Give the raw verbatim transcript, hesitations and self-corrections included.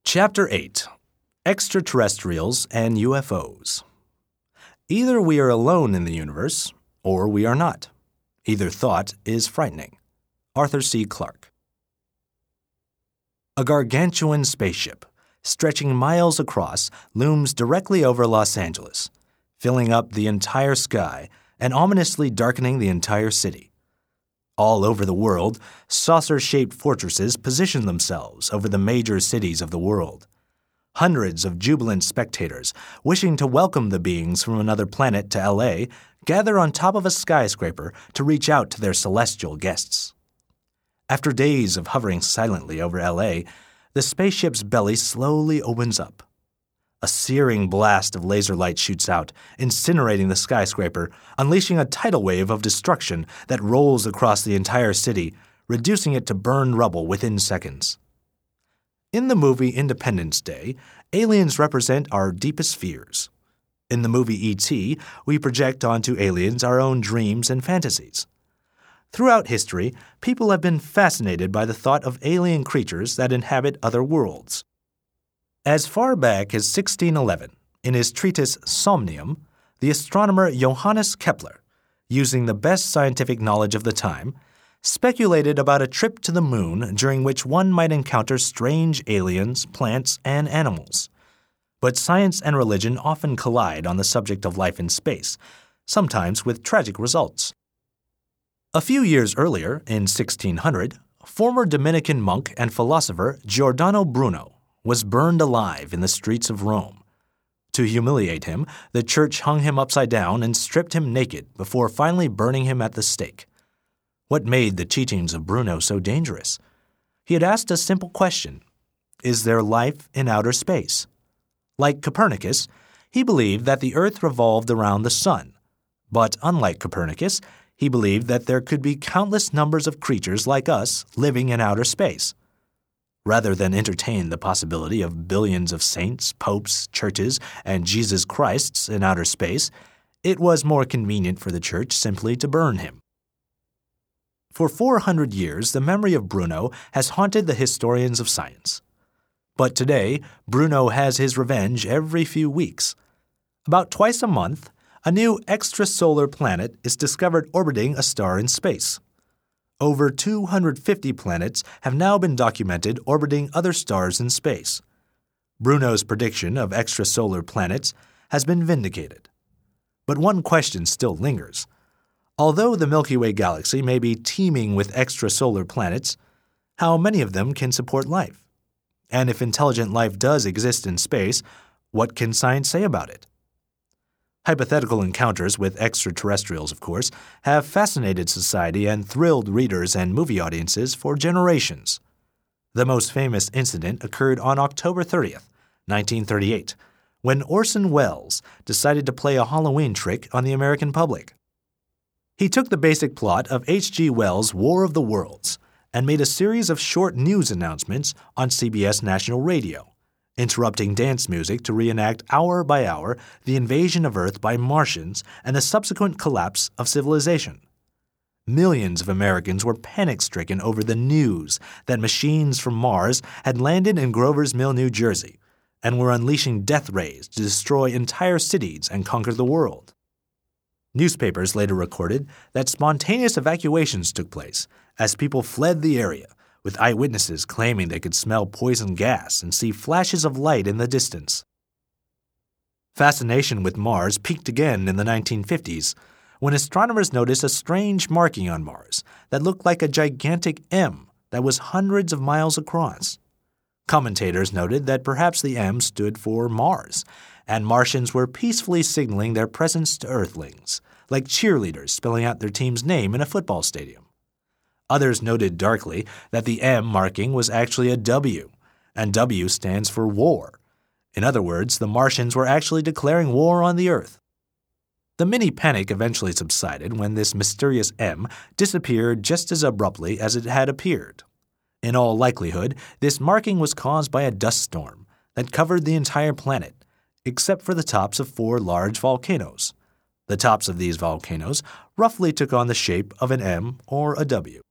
Chapter eight. Extraterrestrials and U F Os. Either we are alone in the universe, or we are not. Either thought is frightening. Arthur C. Clarke. A gargantuan spaceship, stretching miles across, looms directly over Los Angeles, filling up the entire sky and ominously darkening the entire city. All over the world, saucer-shaped fortresses position themselves over the major cities of the world. Hundreds of jubilant spectators, wishing to welcome the beings from another planet to L A, gather on top of a skyscraper to reach out to their celestial guests. After days of hovering silently over L A, the spaceship's belly slowly opens up. A searing blast of laser light shoots out, incinerating the skyscraper, unleashing a tidal wave of destruction that rolls across the entire city, reducing it to burned rubble within seconds. In the movie Independence Day, aliens represent our deepest fears. In the movie E T, we project onto aliens our own dreams and fantasies. Throughout history, people have been fascinated by the thought of alien creatures that inhabit other worlds. As far back as sixteen eleven, in his treatise Somnium, the astronomer Johannes Kepler, using the best scientific knowledge of the time, speculated about a trip to the moon during which one might encounter strange aliens, plants, and animals. But science and religion often collide on the subject of life in space, sometimes with tragic results. A few years earlier, in sixteen hundred, former Dominican monk and philosopher Giordano Bruno was burned alive in the streets of Rome. To humiliate him, the church hung him upside down and stripped him naked before finally burning him at the stake. What made the teachings of Bruno so dangerous? He had asked a simple question: is there life in outer space? Like Copernicus, he believed that the Earth revolved around the sun. But unlike Copernicus, he believed that there could be countless numbers of creatures like us living in outer space. Rather than entertain the possibility of billions of saints, popes, churches, and Jesus Christs in outer space, it was more convenient for the church simply to burn him. For four hundred years, the memory of Bruno has haunted the historians of science. But today, Bruno has his revenge every few weeks. About twice a month, a new extrasolar planet is discovered orbiting a star in space. Over two hundred fifty planets have now been documented orbiting other stars in space. Bruno's prediction of extrasolar planets has been vindicated. But one question still lingers. Although the Milky Way galaxy may be teeming with extrasolar planets, how many of them can support life? And if intelligent life does exist in space, what can science say about it? Hypothetical encounters with extraterrestrials, of course, have fascinated society and thrilled readers and movie audiences for generations. The most famous incident occurred on October thirtieth, nineteen thirty-eight, when Orson Welles decided to play a Halloween trick on the American public. He took the basic plot of H G Wells' War of the Worlds and made a series of short news announcements on C B S National Radio, interrupting dance music to reenact hour by hour the invasion of Earth by Martians and the subsequent collapse of civilization. Millions of Americans were panic-stricken over the news that machines from Mars had landed in Grover's Mill, New Jersey, and were unleashing death rays to destroy entire cities and conquer the world. Newspapers later recorded that spontaneous evacuations took place as people fled the area, with eyewitnesses claiming they could smell poison gas and see flashes of light in the distance. Fascination with Mars peaked again in the nineteen fifties, when astronomers noticed a strange marking on Mars that looked like a gigantic M that was hundreds of miles across. Commentators noted that perhaps the M stood for Mars, and Martians were peacefully signaling their presence to Earthlings, like cheerleaders spelling out their team's name in a football stadium. Others noted darkly that the M marking was actually a W, and W stands for war. In other words, the Martians were actually declaring war on the Earth. The mini-panic eventually subsided when this mysterious M disappeared just as abruptly as it had appeared. In all likelihood, this marking was caused by a dust storm that covered the entire planet, except for the tops of four large volcanoes. The tops of these volcanoes roughly took on the shape of an M or a W.